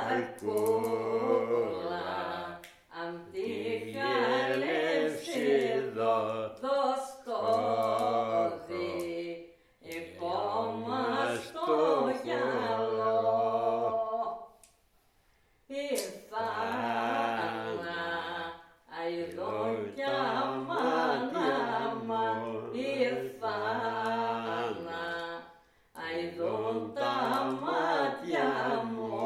βαρκούλα, αν τη χαλεύσει το στόδι, ακόμα στο γυαλό. Ήρθανα αηδόκια μάνα, ήρθανα αηδόν τα μάτια μου,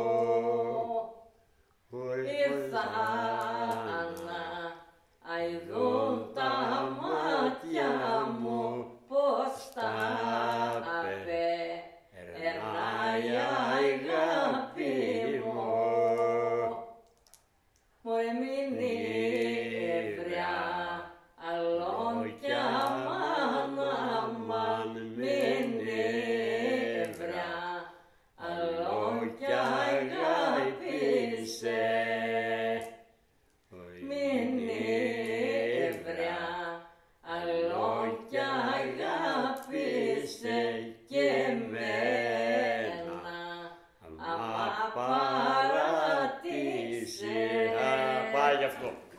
ήρθανα αηδόν τα μάτια μου, πως τα περνάει η αγάπη μου. Μου έμεινε ευριά αλόγια μάνα, μείνε ευριά αλόγια αγάπησε, μείνε ευριά αλόγια αγάπησε και εμένα απαρατήσε. Πάει γι' αυτό.